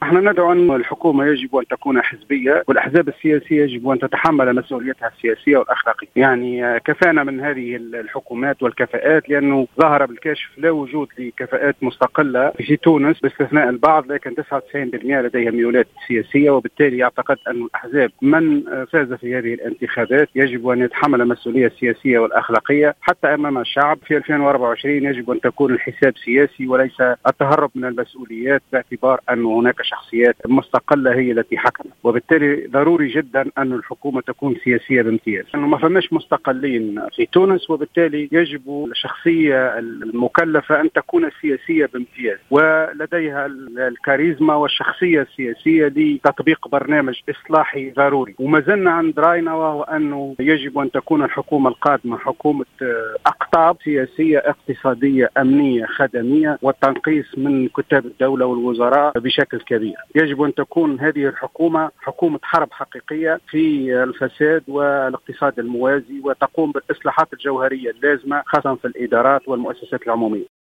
احنا ندعو أن الحكومة يجب أن تكون حزبية، والأحزاب السياسية يجب أن تتحمل مسؤوليتها السياسية والأخلاقية. يعني كفانا من هذه الحكومات والكفاءات، لأنه ظهر بالكشف لا وجود لكفاءات مستقلة في تونس باستثناء البعض، لكن 99% لديها ميولات سياسية. وبالتالي أعتقد أن الأحزاب من فاز في هذه الانتخابات يجب أن يتحمل المسؤولية السياسية والأخلاقية حتى أمام الشعب. في 2024 يجب أن تكون الحساب سياسي وليس التهرب من المسؤوليات، باعتبار أن هناك شخصيات مستقلة هي التي حكمت. وبالتالي ضروري جدا أن الحكومة تكون سياسية بامتياز، أنه ما فماش مستقلين في تونس، وبالتالي يجب الشخصية المكلفة أن تكون سياسية بامتياز ولديها الكاريزما والشخصية السياسية لتطبيق برنامج إصلاحي ضروري. وما زلنا عند رأينا، وهو أنه يجب أن تكون الحكومة القادمة حكومة أقطاب سياسية اقتصادية أمنية خدمية، والتنقيص من كتاب الدولة والوزراء بشكل كبير. يجب أن تكون هذه الحكومة حكومة حرب حقيقية في الفساد والاقتصاد الموازي، وتقوم بالإصلاحات الجوهرية اللازمة خاصة في الإدارات والمؤسسات العمومية.